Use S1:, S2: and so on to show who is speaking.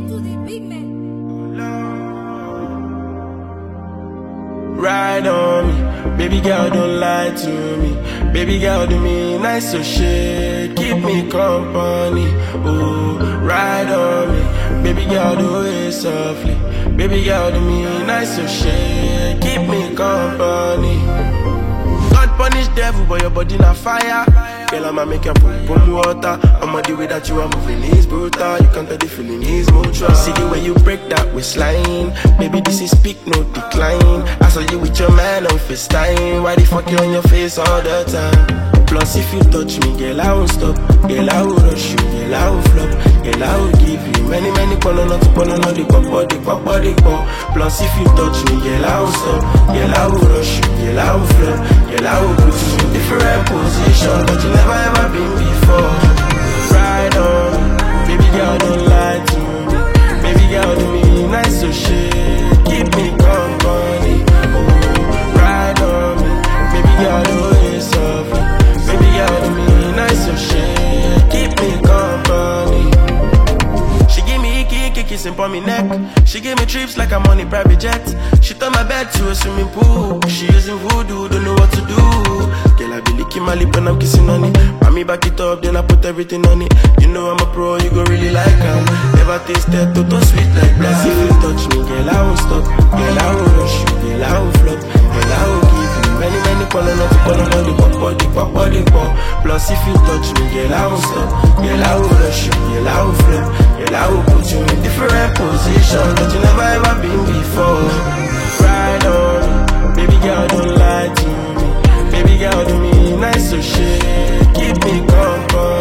S1: Ride on me, baby girl, don't lie to me. Baby girl, do me nice so shit, keep me company. Oh, ride on me, baby girl, do it softly. Baby girl, do me nice so shit, keep me company. God punish devil, but your body na fire. Girl, I'ma make your pum pum water. I'ma the way that you are moving is brutal. You can't tell the feeling is mutual. See the way you break that waistline. Baby, this is peak, no decline. I saw you with your man on FaceTime. Why the fuck you on your face all the time? Plus if you touch me, girl, I won't stop. Girl, I will rush you, girl, I will flop. Girl, I will give you many pono, not the pop. Plus if you touch me, girl, I will stop. Girl, I will rush you, girl, I will flop. Girl, I will put you in different position that you never ever been before. Ride on me, baby girl, don't lie to me. Baby girl, do me nice so shit, keep me company. Oh, ride on me, baby girl, do it softly. Baby girl, do me nice so shit, keep me company. She give me icky, kissing on me neck. She give me trips like I'm on a private jet. She turned my bed to a swimming pool. She using voodoo, don't know what to do. Girl, I be licking my lip when I'm kissing on it. Mommy back it up, then I put everything on it. You know I'm a pro, you gon' really like them. Never tasted Toto sweet like that. If you touch me, girl, I won't stop. Girl, I will rush you, girl, I will flop. Girl, I will give you many pono, not the pop. Plus if you touch me, girl, I won't stop. Girl, I will rush you, girl, I will flop. Girl, I will put you in different positions that you never ever been before. Ride on me, baby girl, don't lie to me. Baby girl, do me nice so shit, keep me company.